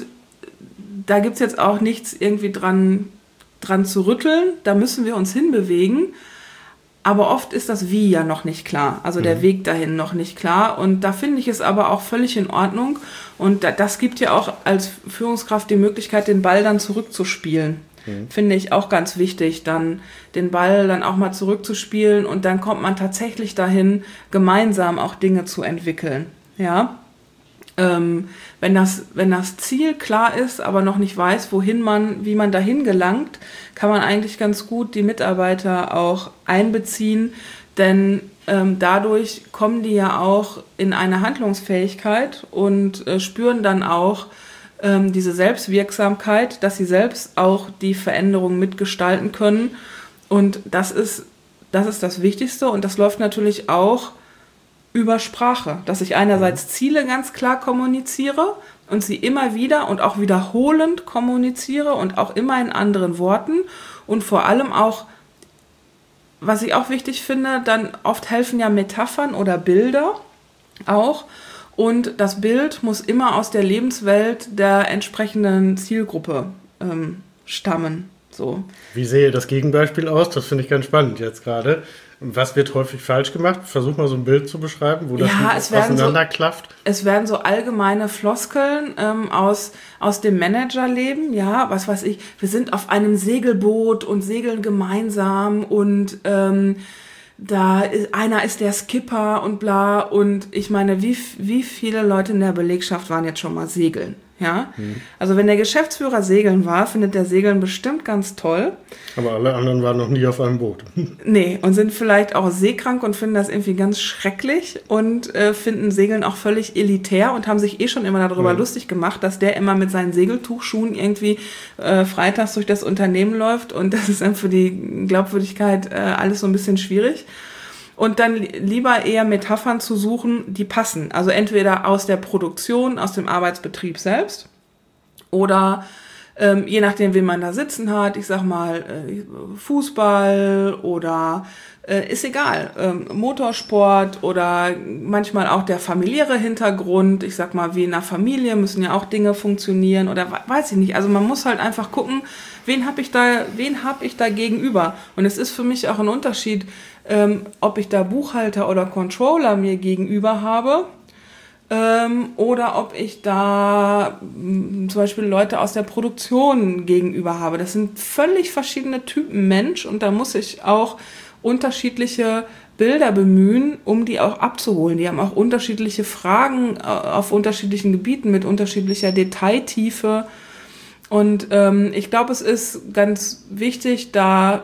da gibt's jetzt auch nichts irgendwie dran, dran zu rütteln, da müssen wir uns hinbewegen. aber oft ist das Wie ja noch nicht klar, also der mhm. Weg dahin noch nicht klar. Und da finde ich es aber auch völlig in Ordnung. Und das gibt ja auch als Führungskraft die Möglichkeit, den Ball dann zurückzuspielen. Mhm. Finde ich auch ganz wichtig, dann den Ball dann auch mal zurückzuspielen. Und dann kommt man tatsächlich dahin, gemeinsam auch Dinge zu entwickeln. Ja. Ähm, wenn das, wenn das Ziel klar ist, aber noch nicht weiß, wohin man, wie man dahin gelangt, kann man eigentlich ganz gut die Mitarbeiter auch einbeziehen, denn ähm, dadurch kommen die ja auch in eine Handlungsfähigkeit und äh, spüren dann auch ähm, diese Selbstwirksamkeit, dass sie selbst auch die Veränderung mitgestalten können. Und das ist, das ist das Wichtigste und das läuft natürlich auch über Sprache, dass ich einerseits Ziele ganz klar kommuniziere und sie immer wieder und auch wiederholend kommuniziere und auch immer in anderen Worten und vor allem auch, was ich auch wichtig finde, dann oft helfen ja Metaphern oder Bilder auch und das Bild muss immer aus der Lebenswelt der entsprechenden Zielgruppe ähm, stammen. So. Wie sehe das Gegenbeispiel aus? Das finde ich ganz spannend jetzt gerade. Was wird häufig falsch gemacht? Versuch mal so ein Bild zu beschreiben, wo das ja, es auseinanderklafft. So, es werden so allgemeine Floskeln ähm, aus, aus dem Managerleben. Ja, was weiß ich, wir sind auf einem Segelboot und segeln gemeinsam und ähm, da ist, einer ist der Skipper und bla. Und ich meine, wie, wie viele Leute in der Belegschaft waren jetzt schon mal segeln? Ja, hm. Also wenn der Geschäftsführer segeln war, findet der Segeln bestimmt ganz toll. Aber alle anderen waren noch nie auf einem Boot. Nee, und sind vielleicht auch seekrank und finden das irgendwie ganz schrecklich und äh, finden Segeln auch völlig elitär und haben sich eh schon immer darüber ja. lustig gemacht, dass der immer mit seinen Segeltuchschuhen irgendwie äh, freitags durch das Unternehmen läuft und das ist dann für die Glaubwürdigkeit äh, alles so ein bisschen schwierig. Und dann lieber eher Metaphern zu suchen, die passen. Also entweder aus der Produktion, aus dem Arbeitsbetrieb selbst oder ähm, je nachdem, wen man da sitzen hat, ich sag mal äh, Fußball oder äh, ist egal, ähm, Motorsport oder manchmal auch der familiäre Hintergrund. Ich sag mal, wie in einer Familie müssen ja auch Dinge funktionieren oder weiß ich nicht. Also man muss halt einfach gucken, wen habe ich da, wen habe ich da gegenüber. Und es ist für mich auch ein Unterschied, Ähm, ob ich da Buchhalter oder Controller mir gegenüber habe ähm, oder ob ich da mh, zum Beispiel Leute aus der Produktion gegenüber habe. Das sind völlig verschiedene Typen Mensch und da muss ich auch unterschiedliche Bilder bemühen, um die auch abzuholen. Die haben auch unterschiedliche Fragen äh, auf unterschiedlichen Gebieten mit unterschiedlicher Detailtiefe. Und ähm, ich glaube, es ist ganz wichtig, da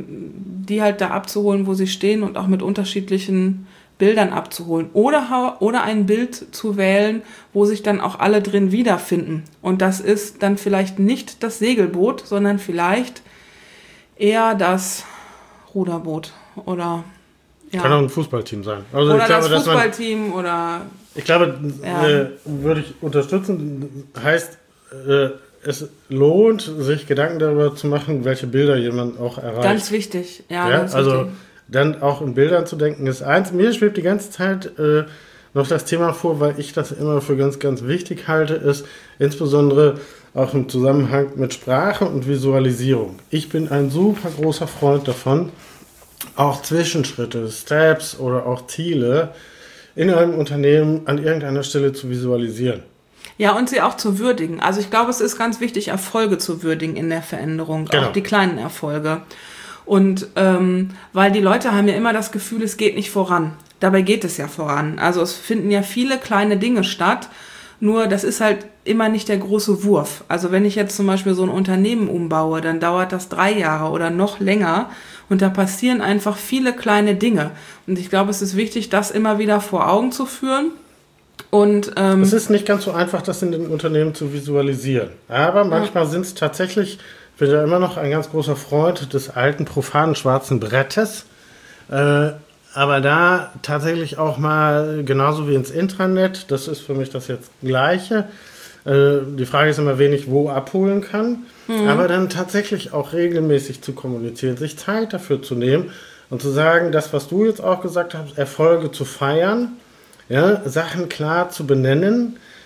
die halt da abzuholen, wo sie stehen und auch mit unterschiedlichen Bildern abzuholen. Oder, oder ein Bild zu wählen, wo sich dann auch alle drin wiederfinden. Und das ist dann vielleicht nicht das Segelboot, sondern vielleicht eher das Ruderboot oder ja. Kann auch ein Fußballteam sein. Also oder ich glaube, das Fußballteam man, oder ich glaube, ja. äh, würde ich unterstützen, heißt äh, es lohnt, sich Gedanken darüber zu machen, welche Bilder jemand auch erreicht. Ganz wichtig, ja. ja ganz also wichtig. Dann auch in Bildern zu denken ist eins. Mir schwebt die ganze Zeit äh, noch das Thema vor, weil ich das immer für ganz, ganz wichtig halte, ist insbesondere auch im Zusammenhang mit Sprache und Visualisierung. Ich bin ein super großer Freund davon, auch Zwischenschritte, Steps oder auch Ziele in einem Unternehmen an irgendeiner Stelle zu visualisieren. Ja, und sie auch zu würdigen. Also ich glaube, es ist ganz wichtig, Erfolge zu würdigen in der Veränderung, genau. Auch die kleinen Erfolge. Und ähm, weil die Leute haben ja immer das Gefühl, es geht nicht voran. Dabei geht es ja voran. Also es finden ja viele kleine Dinge statt, nur das ist halt immer nicht der große Wurf. Also wenn ich jetzt zum Beispiel so ein Unternehmen umbaue, dann dauert das drei Jahre oder noch länger und da passieren einfach viele kleine Dinge. Und ich glaube, es ist wichtig, das immer wieder vor Augen zu führen. Und, ähm, es ist nicht ganz so einfach, das in den Unternehmen zu visualisieren. Aber manchmal ja. sind es tatsächlich, ich bin ja immer noch ein ganz großer Freund des alten, profanen schwarzen Brettes. Äh, aber da tatsächlich auch mal, genauso wie ins Intranet, das ist für mich das jetzt Gleiche. Äh, die Frage ist immer, wen ich wo abholen kann. Mhm. Aber dann tatsächlich auch regelmäßig zu kommunizieren, sich Zeit dafür zu nehmen und zu sagen, das, was du jetzt auch gesagt hast, Erfolge zu feiern, ja, Sachen klar zu benennen,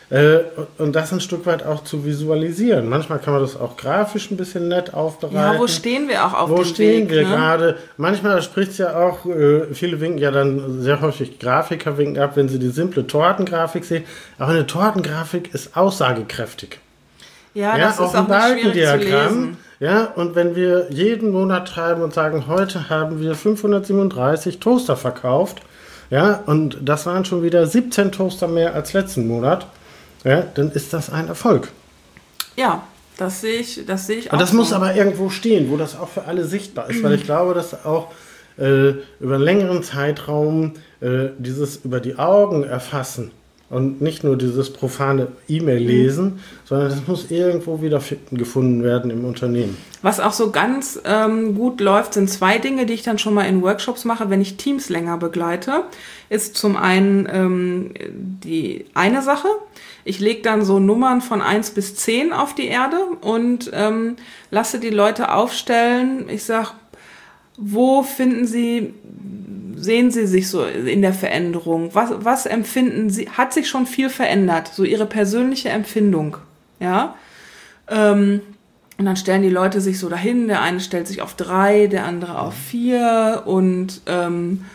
Äh, und das ein Stück weit auch zu visualisieren. Manchmal kann man das auch grafisch ein bisschen nett aufbereiten. Ja, wo stehen wir auch auf wo dem stehen Weg, wir ne? gerade? Manchmal spricht es ja auch, äh, viele winken ja dann sehr häufig, Grafiker winken ab, wenn sie die simple Tortengrafik sehen. Aber eine Tortengrafik ist aussagekräftig. Ja, Ja, das auch ist ein auch nicht schwierig zu Balkendiagramm. lesen. Ja, und wenn wir jeden Monat schreiben und sagen, heute haben wir fünfhundertsiebenunddreißig Toaster verkauft, ja, und das waren schon wieder siebzehn Toaster mehr als letzten Monat, ja, dann ist das ein Erfolg. Ja, das sehe ich, das sehe ich auch. Und das so. muss aber irgendwo stehen, wo das auch für alle sichtbar ist, weil ich glaube, dass auch äh, über einen längeren Zeitraum äh, dieses über die Augen erfassen und nicht nur dieses profane E-Mail lesen, mhm. sondern das muss irgendwo wieder gefunden werden im Unternehmen. Was auch so ganz ähm, gut läuft, sind zwei Dinge, die ich dann schon mal in Workshops mache, wenn ich Teams länger begleite. Ist zum einen ähm, die eine Sache. Ich lege dann so Nummern von eins bis zehn auf die Erde und ähm, lasse die Leute aufstellen. Ich sage, wo finden Sie, sehen Sie sich so in der Veränderung? Was, was empfinden Sie? Hat sich schon viel verändert? So Ihre persönliche Empfindung, ja? Ähm, und dann stellen die Leute sich so dahin. Der eine stellt sich auf drei, der andere auf vier und ähm,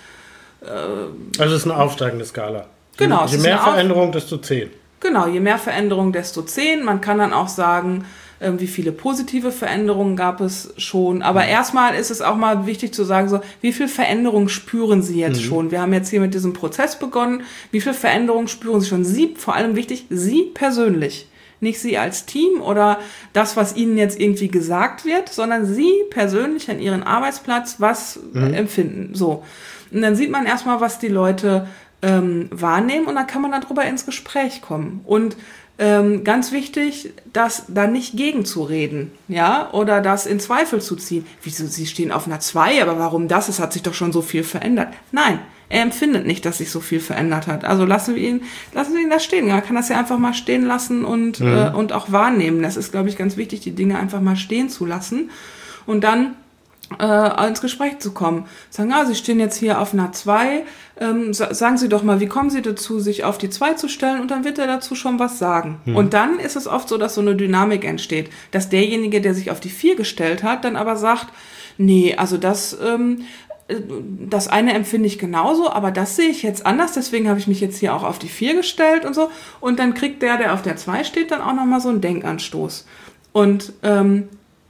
äh, also es ist eine aufsteigende Skala. Genau. Je mehr Veränderung, desto zehn. Genau, je mehr Veränderung, desto zehn. Man kann dann auch sagen, wie viele positive Veränderungen gab es schon. Aber mhm. erstmal ist es auch mal wichtig zu sagen, so, wie viel Veränderung spüren Sie jetzt mhm. schon? Wir haben jetzt hier mit diesem Prozess begonnen. Wie viel Veränderung spüren Sie schon? Sie, vor allem wichtig, Sie persönlich. Nicht Sie als Team oder das, was Ihnen jetzt irgendwie gesagt wird, sondern Sie persönlich an Ihren Arbeitsplatz, was mhm. empfinden. So. Und dann sieht man erstmal, was die Leute ähm, wahrnehmen und dann kann man darüber ins Gespräch kommen. Und Ähm, ganz wichtig, das da nicht gegenzureden, ja, oder das in Zweifel zu ziehen. Wieso, Sie stehen auf einer zwei, aber warum das? Es hat sich doch schon so viel verändert. Nein, er empfindet nicht, dass sich so viel verändert hat. Also lassen wir ihn, lassen wir ihn da stehen. Man kann das ja einfach mal stehen lassen und, mhm. äh, und auch wahrnehmen. Das ist, glaube ich, ganz wichtig, die Dinge einfach mal stehen zu lassen und dann äh, ins Gespräch zu kommen. Sagen, ah, Sie stehen jetzt hier auf einer zwei, ähm, sagen Sie doch mal, wie kommen Sie dazu, sich auf die zwei zu stellen und dann wird er dazu schon was sagen. Hm. Und dann ist es oft so, dass so eine Dynamik entsteht, dass derjenige, der sich auf die vier gestellt hat, dann aber sagt, nee, also das, ähm, das eine empfinde ich genauso, aber das sehe ich jetzt anders, deswegen habe ich mich jetzt hier auch auf die vier gestellt und so. Und dann kriegt der, der auf der zwei steht, dann auch nochmal so einen Denkanstoß. Und ähm,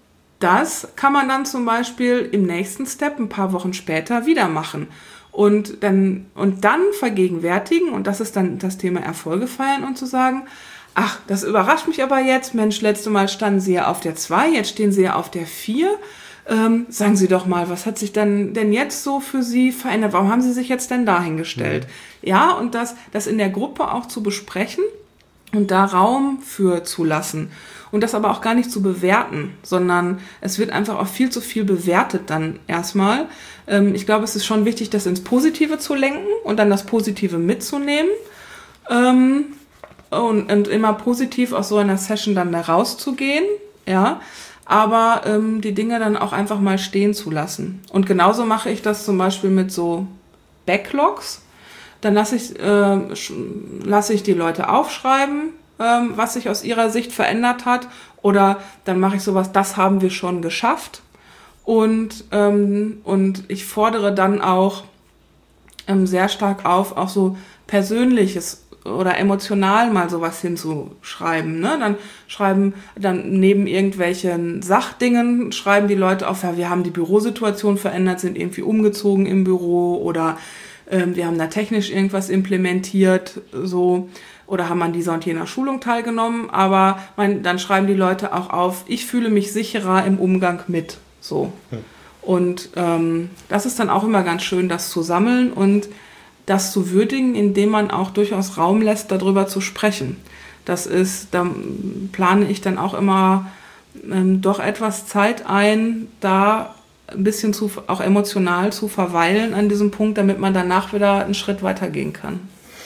das kann man dann zum Beispiel im nächsten Step ein paar Wochen später wieder machen und dann, und dann vergegenwärtigen, und das ist dann das Thema Erfolge feiern und zu sagen, ach, das überrascht mich aber jetzt, Mensch, letztes Mal standen Sie ja auf der zwei, jetzt stehen Sie ja auf der vier. Ähm, sagen Sie doch mal, was hat sich dann denn jetzt so für Sie verändert? Warum haben Sie sich jetzt denn dahingestellt? Mhm. Ja, und das, das in der Gruppe auch zu besprechen und da Raum für zu lassen. Und das aber auch gar nicht zu bewerten, sondern es wird einfach auch viel zu viel bewertet dann erstmal. Ähm, ich glaube, es ist schon wichtig, das ins Positive zu lenken und dann das Positive mitzunehmen ähm, und, und immer positiv aus so einer Session dann da rauszugehen, ja, aber ähm, die Dinge dann auch einfach mal stehen zu lassen. Und genauso mache ich das zum Beispiel mit so Backlogs. Dann lasse ich, äh, lasse ich die Leute aufschreiben, was sich aus ihrer Sicht verändert hat, oder dann mache ich sowas, das haben wir schon geschafft, und ähm, und ich fordere dann auch ähm, sehr stark auf, auch so Persönliches oder emotional mal sowas hinzuschreiben, ne? Dann schreiben, dann neben irgendwelchen Sachdingen schreiben die Leute auf, ja, wir haben die Bürosituation verändert, sind irgendwie umgezogen im Büro, oder ähm, wir haben da technisch irgendwas implementiert, so, oder haben an dieser und jener Schulung teilgenommen, aber mein, dann schreiben die Leute auch auf, ich fühle mich sicherer im Umgang mit, so. Hm. Und ähm, das ist dann auch immer ganz schön, das zu sammeln und das zu würdigen, indem man auch durchaus Raum lässt, darüber zu sprechen. Das ist, da plane ich dann auch immer ähm, doch etwas Zeit ein, da ein bisschen zu, auch emotional zu verweilen an diesem Punkt, damit man danach wieder einen Schritt weiter gehen kann.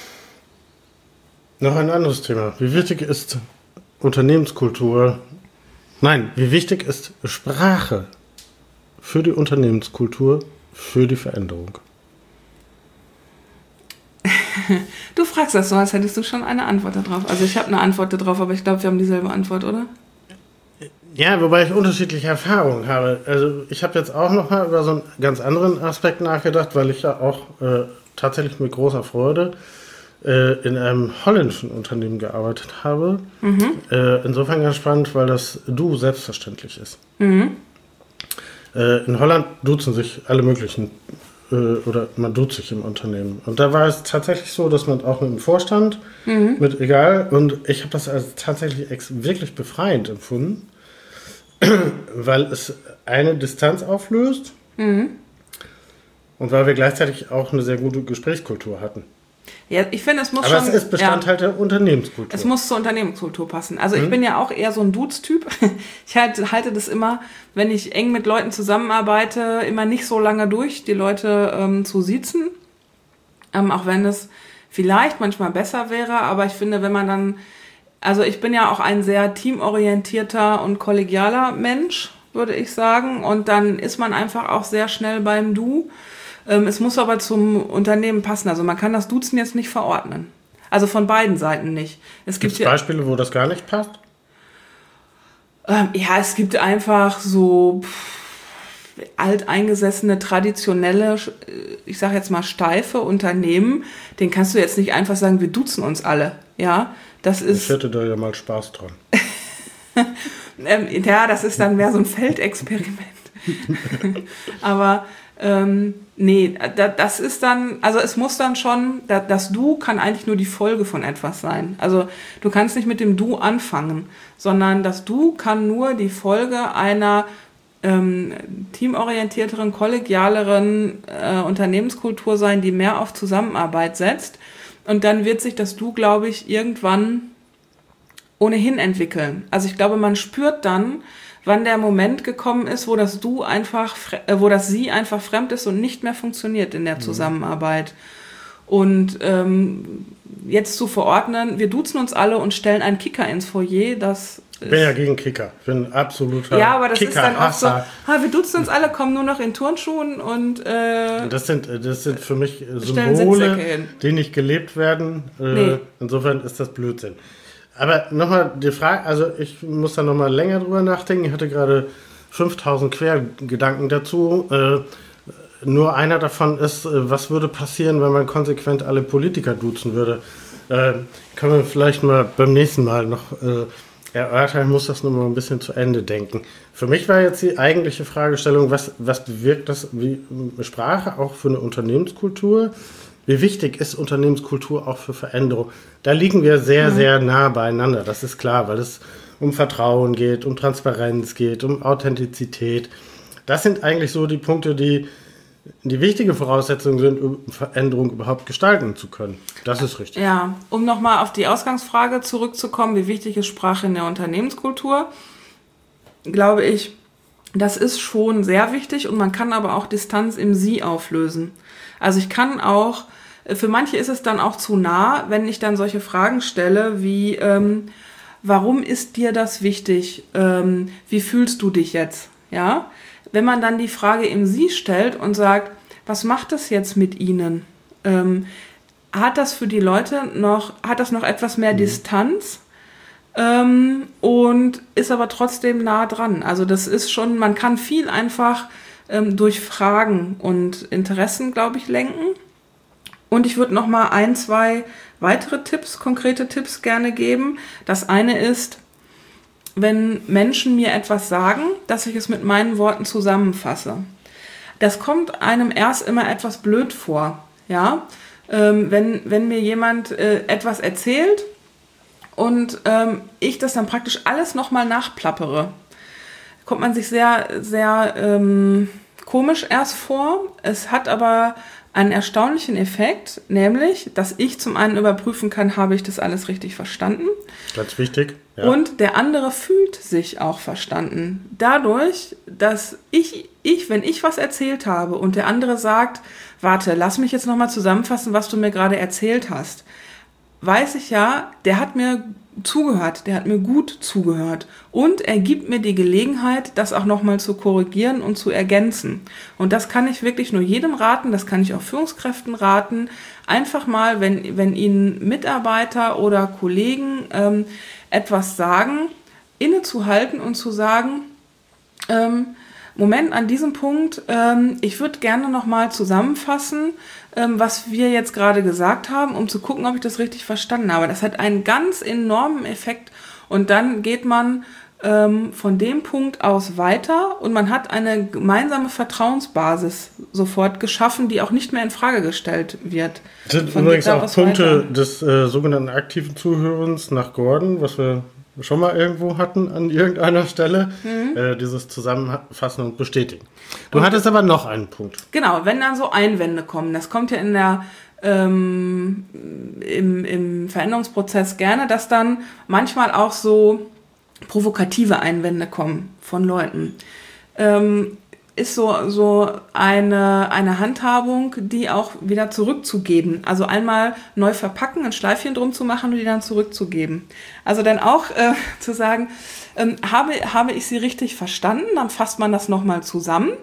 Noch ein anderes Thema. Wie wichtig ist Unternehmenskultur? Nein, wie wichtig ist Sprache für die Unternehmenskultur, für die Veränderung? Du fragst das so, als hättest du schon eine Antwort darauf. Also ich habe eine Antwort darauf, aber ich glaube, wir haben dieselbe Antwort, oder? Ja, wobei ich unterschiedliche Erfahrungen habe. Also ich habe jetzt auch nochmal über so einen ganz anderen Aspekt nachgedacht, weil ich ja auch äh, tatsächlich mit großer Freude äh, in einem holländischen Unternehmen gearbeitet habe. Mhm. Äh, insofern ganz spannend, weil das Du selbstverständlich ist. Mhm. Äh, in Holland duzen sich alle möglichen äh, oder man duzt sich im Unternehmen. Und da war es tatsächlich so, dass man auch mit dem Vorstand, mhm. mit egal, und ich habe das als tatsächlich ex- wirklich befreiend empfunden, weil es eine Distanz auflöst mhm. und weil wir gleichzeitig auch eine sehr gute Gesprächskultur hatten. Ja, ich finde, es muss Aber schon... es ist Bestandteil ja, der Unternehmenskultur. Es muss zur Unternehmenskultur passen. Also mhm. ich bin ja auch eher so ein Dudes-Typ. Ich halte, halte das immer, wenn ich eng mit Leuten zusammenarbeite, immer nicht so lange durch, die Leute ähm, zu siezen. Ähm, auch wenn es vielleicht manchmal besser wäre. Aber ich finde, wenn man dann... Also ich bin ja auch ein sehr teamorientierter und kollegialer Mensch, würde ich sagen. Und dann ist man einfach auch sehr schnell beim Du. Ähm, es muss aber zum Unternehmen passen. Also man kann das Duzen jetzt nicht verordnen. Also von beiden Seiten nicht. Es gibt Gibt's Beispiele, wo das gar nicht passt? Ähm, ja, es gibt einfach so pff, alteingesessene, traditionelle, ich sage jetzt mal steife Unternehmen. Den kannst du jetzt nicht einfach sagen, wir duzen uns alle. Ja, das ist... Ich hätte da ja mal Spaß dran. ähm, ja, das ist dann mehr so ein Feldexperiment. Aber ähm, nee, da, das ist dann, also es muss dann schon, da, das Du kann eigentlich nur die Folge von etwas sein. Also du kannst nicht mit dem Du anfangen, sondern das Du kann nur die Folge einer ähm, teamorientierteren, kollegialeren äh, Unternehmenskultur sein, die mehr auf Zusammenarbeit setzt. Und dann wird sich das Du, glaube ich, irgendwann ohnehin entwickeln. Also ich glaube, man spürt dann, wann der Moment gekommen ist, wo das Du einfach, äh, wo das Sie einfach fremd ist und nicht mehr funktioniert in der Zusammenarbeit. Und ähm, jetzt zu verordnen, wir duzen uns alle und stellen einen Kicker ins Foyer, das Ich bin ja gegen Kicker. Ich bin ein absoluter Ja, aber das ist dann auch so, Kicker-Hasser. ha, wir duzen uns alle, kommen nur noch in Turnschuhen und äh, Das sind, das sind für mich Stellen Symbole, Sitzsäcke hin. die nicht gelebt werden. Äh, Nee. Insofern ist das Blödsinn. Aber nochmal die Frage, also ich muss da nochmal länger drüber nachdenken. Ich hatte gerade fünftausend Quergedanken dazu. Äh, nur einer davon ist, äh, was würde passieren, wenn man konsequent alle Politiker duzen würde? Äh, können wir vielleicht mal beim nächsten Mal noch äh, erörtern. Ich muss das nochmal ein bisschen zu Ende denken. Für mich war jetzt die eigentliche Fragestellung, was, was bewirkt das wie Sprache auch für eine Unternehmenskultur? Wie wichtig ist Unternehmenskultur auch für Veränderung? Da liegen wir sehr, mhm. sehr nah beieinander, das ist klar, weil es um Vertrauen geht, um Transparenz geht, um Authentizität. Das sind eigentlich so die Punkte, die die wichtige Voraussetzungen sind, um Veränderung überhaupt gestalten zu können. Das ist richtig. Ja, um nochmal auf die Ausgangsfrage zurückzukommen, wie wichtig ist Sprache in der Unternehmenskultur, glaube ich, das ist schon sehr wichtig und man kann aber auch Distanz im Sie auflösen. Also ich kann auch, für manche ist es dann auch zu nah, wenn ich dann solche Fragen stelle wie, ähm, warum ist dir das wichtig? Ähm, wie fühlst du dich jetzt? Ja, wenn man dann die Frage im Sie stellt und sagt, was macht das jetzt mit Ihnen? Ähm, hat das für die Leute noch, hat das noch etwas mehr mhm. Distanz? Ähm, und ist aber trotzdem nah dran. Also das ist schon, man kann viel einfach ähm, durch Fragen und Interessen, glaube ich, lenken. Und ich würde noch mal ein, zwei weitere Tipps, konkrete Tipps gerne geben. Das eine ist, wenn Menschen mir etwas sagen, dass ich es mit meinen Worten zusammenfasse. Das kommt einem erst immer etwas blöd vor. Ja? Ähm, wenn, wenn mir jemand äh, etwas erzählt, und ähm, ich das dann praktisch alles nochmal nachplappere, kommt man sich sehr, sehr ähm, komisch erst vor. Es hat aber einen erstaunlichen Effekt, nämlich, dass ich zum einen überprüfen kann, habe ich das alles richtig verstanden. Ganz wichtig. Ja. Und der andere fühlt sich auch verstanden. Dadurch, dass ich, ich, wenn ich was erzählt habe und der andere sagt, warte, lass mich jetzt nochmal zusammenfassen, was du mir gerade erzählt hast, weiß ich ja, der hat mir zugehört, der hat mir gut zugehört und er gibt mir die Gelegenheit, das auch nochmal zu korrigieren und zu ergänzen. Und das kann ich wirklich nur jedem raten, das kann ich auch Führungskräften raten, einfach mal, wenn, wenn Ihnen Mitarbeiter oder Kollegen ähm, etwas sagen, innezuhalten und zu sagen, ähm, Moment, an diesem Punkt, ähm, ich würde gerne nochmal zusammenfassen, ähm, was wir jetzt gerade gesagt haben, um zu gucken, ob ich das richtig verstanden habe. Das hat einen ganz enormen Effekt und dann geht man ähm, von dem Punkt aus weiter und man hat eine gemeinsame Vertrauensbasis sofort geschaffen, die auch nicht mehr in Frage gestellt wird. Das sind Von übrigens da auch aus Punkte weiter. des äh, sogenannten aktiven Zuhörens nach Gordon, was wir schon mal irgendwo hatten an irgendeiner Stelle, mhm. äh, dieses Zusammenfassen und Bestätigen. Du und hattest aber noch einen Punkt. Genau, wenn dann so Einwände kommen, das kommt ja in der ähm, im, im Veränderungsprozess gerne, dass dann manchmal auch so provokative Einwände kommen von Leuten. Ähm, ist so, so eine, eine Handhabung, die auch wieder zurückzugeben. Also einmal neu verpacken, ein Schleifchen drum zu machen und die dann zurückzugeben. Also dann auch äh, zu sagen, ähm, habe, habe ich sie richtig verstanden, dann fasst man das nochmal zusammen.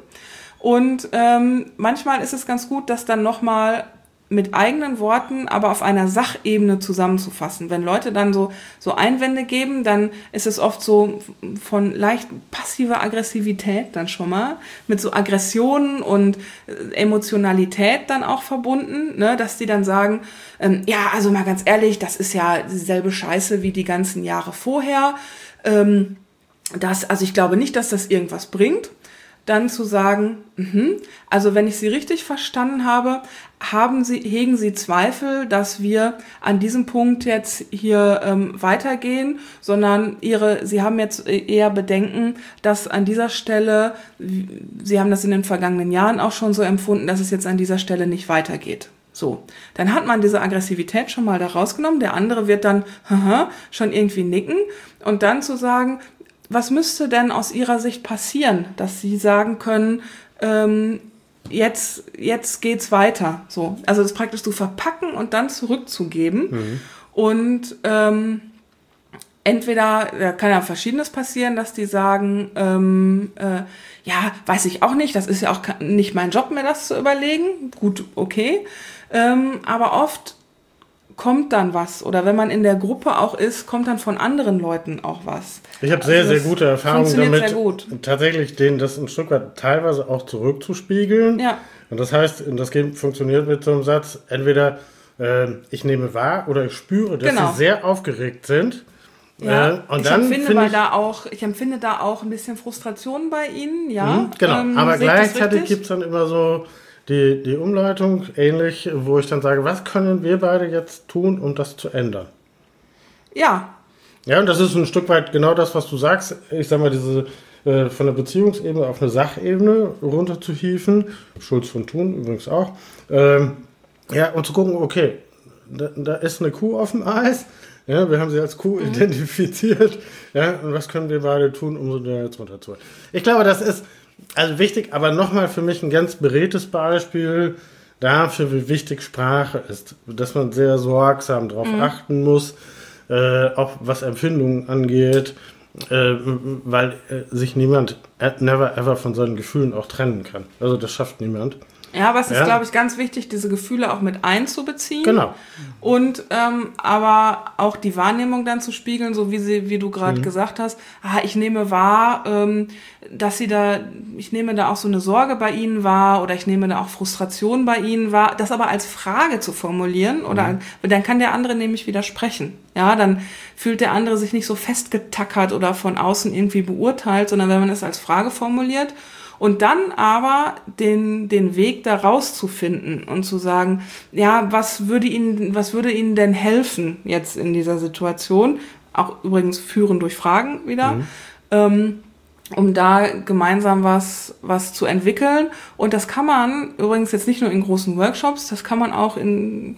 Und ähm, manchmal ist es ganz gut, das dann nochmal mit eigenen Worten, aber auf einer Sachebene zusammenzufassen. Wenn Leute dann so, so Einwände geben, dann ist es oft so von leicht passiver Aggressivität dann schon mal, mit so Aggressionen und Emotionalität dann auch verbunden, ne, dass die dann sagen, ähm, ja, also mal ganz ehrlich, das ist ja dieselbe Scheiße wie die ganzen Jahre vorher. Ähm, das, also ich glaube nicht, dass das irgendwas bringt. Dann zu sagen, mh, also wenn ich Sie richtig verstanden habe, haben Sie, hegen Sie Zweifel, dass wir an diesem Punkt jetzt hier ähm, weitergehen, sondern Ihre, Sie haben jetzt eher Bedenken, dass an dieser Stelle, Sie haben das in den vergangenen Jahren auch schon so empfunden, dass es jetzt an dieser Stelle nicht weitergeht. So, dann hat man diese Aggressivität schon mal da rausgenommen, der andere wird dann haha, schon irgendwie nicken und dann zu sagen, was müsste denn aus Ihrer Sicht passieren, dass Sie sagen können, ähm, jetzt, jetzt geht's weiter. So, also das praktisch zu verpacken und dann zurückzugeben. Mhm. Und ähm, entweder, da kann ja Verschiedenes passieren, dass die sagen, ähm, äh, ja, weiß ich auch nicht, das ist ja auch nicht mein Job, mir das zu überlegen. Gut, okay. Ähm, aber oft kommt dann was. Oder wenn man in der Gruppe auch ist, kommt dann von anderen Leuten auch was. Ich habe sehr, also sehr gute Erfahrungen damit, sehr gut. tatsächlich denen das ein Stück weit teilweise auch zurückzuspiegeln. Ja. Und das heißt, das funktioniert mit so einem Satz, entweder äh, ich nehme wahr oder ich spüre, dass genau. sie sehr aufgeregt sind. Ja, äh, und ich, dann empfinde ich, da auch, ich empfinde da auch ein bisschen Frustration bei Ihnen, ja. Mh, genau, ähm, aber gleichzeitig gibt es dann immer so die, die Umleitung, ähnlich, wo ich dann sage, was können wir beide jetzt tun, um das zu ändern? Ja. Ja, und das ist ein Stück weit genau das, was du sagst. Ich sag mal, diese äh, von der Beziehungsebene auf eine Sachebene runter zu hieven. Schulz von Thun übrigens auch. Ähm, ja, und zu gucken, okay, da, da ist eine Kuh auf dem Eis. Ja, wir haben sie als Kuh mhm. identifiziert. Ja, und was können wir beide tun, um so da jetzt runterzuholen? Ich glaube, das ist also wichtig, aber nochmal für mich ein ganz beredtes Beispiel dafür, wie wichtig Sprache ist. Dass man sehr sorgsam darauf mhm. achten muss, Äh, auch was Empfindungen angeht, äh, weil äh, sich niemand never ever von seinen Gefühlen auch trennen kann. Also das schafft niemand. Ja, aber es ist, ja. glaube ich, ganz wichtig, diese Gefühle auch mit einzubeziehen. Genau. Und ähm, aber auch die Wahrnehmung dann zu spiegeln, so wie sie, wie du gerade mhm. gesagt hast. Ah, ich nehme wahr, ähm, dass sie da, ich nehme da auch so eine Sorge bei ihnen wahr oder ich nehme da auch Frustration bei ihnen wahr. Das aber als Frage zu formulieren oder mhm. dann kann der andere nämlich widersprechen. Ja, dann fühlt der andere sich nicht so festgetackert oder von außen irgendwie beurteilt, sondern wenn man es als Frage formuliert. Und dann aber den, den Weg da rauszufinden und zu sagen, ja, was würde Ihnen, was würde Ihnen denn helfen jetzt in dieser Situation? Auch übrigens führen durch Fragen wieder, mhm. ähm, um da gemeinsam was, was zu entwickeln. Und das kann man übrigens jetzt nicht nur in großen Workshops, das kann man auch in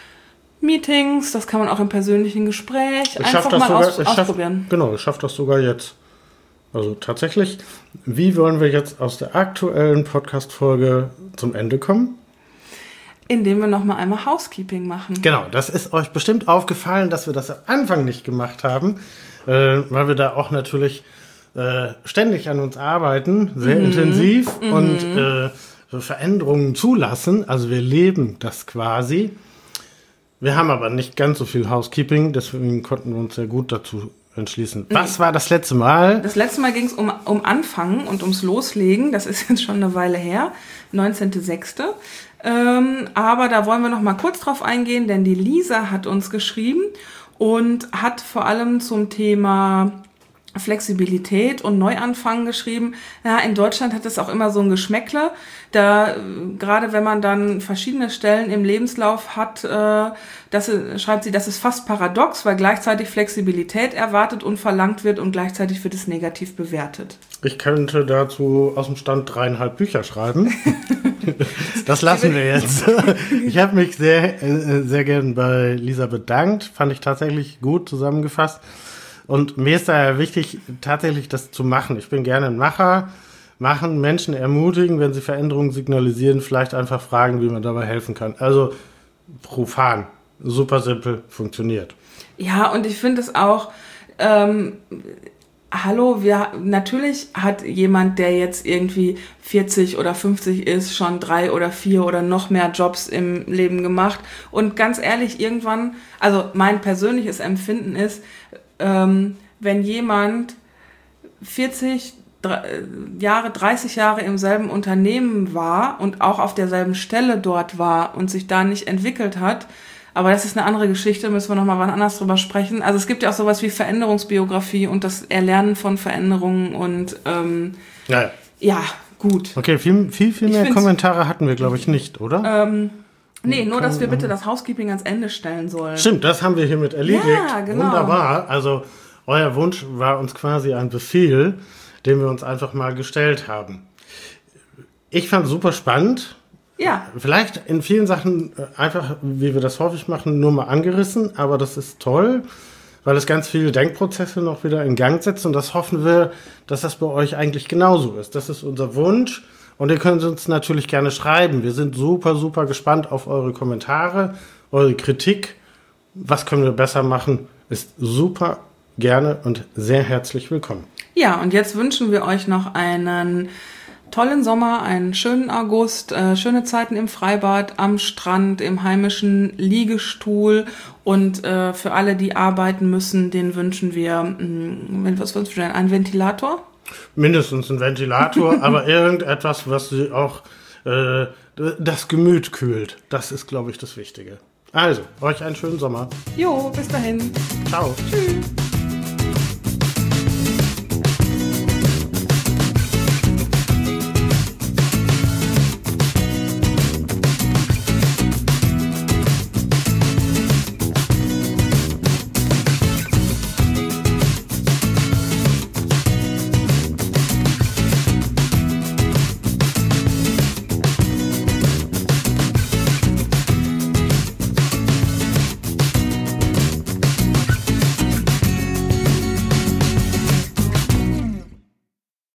Meetings, das kann man auch im persönlichen Gespräch ich einfach mal sogar, aus, ich ausprobieren. Schaff, genau, ich schaffe das sogar jetzt. Also tatsächlich, wie wollen wir jetzt aus der aktuellen Podcast-Folge zum Ende kommen? indem wir nochmal einmal Housekeeping machen. Genau, das ist euch bestimmt aufgefallen, dass wir das am Anfang nicht gemacht haben, äh, weil wir da auch natürlich äh, ständig an uns arbeiten, sehr mhm. intensiv mhm. und äh, Veränderungen zulassen. Also wir leben das quasi. Wir haben aber nicht ganz so viel Housekeeping, deswegen konnten wir uns sehr gut dazu entschließen. Was war das letzte Mal? Das letzte Mal ging es um, um Anfangen und ums Loslegen. Das ist jetzt schon eine Weile her, neunzehnter sechster Ähm, aber da wollen wir noch mal kurz drauf eingehen, denn die Lisa hat uns geschrieben und hat vor allem zum Thema Flexibilität und Neuanfangen geschrieben. Ja, in Deutschland hat es auch immer so ein Geschmäckle. Da, gerade wenn man dann verschiedene Stellen im Lebenslauf hat, äh, das, schreibt sie, das ist fast paradox, weil gleichzeitig Flexibilität erwartet und verlangt wird und gleichzeitig wird es negativ bewertet. Ich könnte dazu aus dem Stand dreieinhalb Bücher schreiben. Das lassen wir jetzt. Ich habe mich sehr, äh, sehr gern bei Lisa bedankt. Fand ich tatsächlich gut zusammengefasst. Und mir ist daher wichtig, tatsächlich das zu machen. Ich bin gerne ein Macher. Machen, Menschen ermutigen, wenn sie Veränderungen signalisieren, vielleicht einfach fragen, wie man dabei helfen kann. Also profan, super simpel, funktioniert. Ja, und ich finde es auch, ähm, hallo, wir, natürlich hat jemand, der jetzt irgendwie vierzig oder fünfzig ist, schon drei oder vier oder noch mehr Jobs im Leben gemacht. Und ganz ehrlich, irgendwann, also mein persönliches Empfinden ist, ähm, wenn jemand vierzig Jahre, dreißig Jahre im selben Unternehmen war und auch auf derselben Stelle dort war und sich da nicht entwickelt hat, aber das ist eine andere Geschichte, müssen wir nochmal wann anders drüber sprechen. Also es gibt ja auch sowas wie Veränderungsbiografie und das Erlernen von Veränderungen und ähm, ja. ja, gut. Okay, viel, viel, viel mehr Kommentare hatten wir, glaube ich, nicht, oder? Ähm, nee, nur, dass wir bitte das Housekeeping ans Ende stellen sollen. Stimmt, das haben wir hiermit erledigt. Ja, genau. Wunderbar. Also euer Wunsch war uns quasi ein Befehl, den wir uns einfach mal gestellt haben. Ich fand es super spannend. Ja. Vielleicht in vielen Sachen einfach, wie wir das häufig machen, nur mal angerissen, aber das ist toll, weil es ganz viele Denkprozesse noch wieder in Gang setzt und das hoffen wir, dass das bei euch eigentlich genauso ist. Das ist unser Wunsch und ihr könnt uns natürlich gerne schreiben. Wir sind super, super gespannt auf eure Kommentare, eure Kritik. Was können wir besser machen, ist super gerne und sehr herzlich willkommen. Ja, und jetzt wünschen wir euch noch einen tollen Sommer, einen schönen August, äh, schöne Zeiten im Freibad, am Strand, im heimischen Liegestuhl und äh, für alle, die arbeiten müssen, den wünschen wir, mh, was wünschen wir denn, einen Ventilator? Mindestens ein Ventilator, aber irgendetwas, was sie auch äh, das Gemüt kühlt. Das ist, glaube ich, das Wichtige. Also, euch einen schönen Sommer. Jo, bis dahin. Ciao. Tschüss.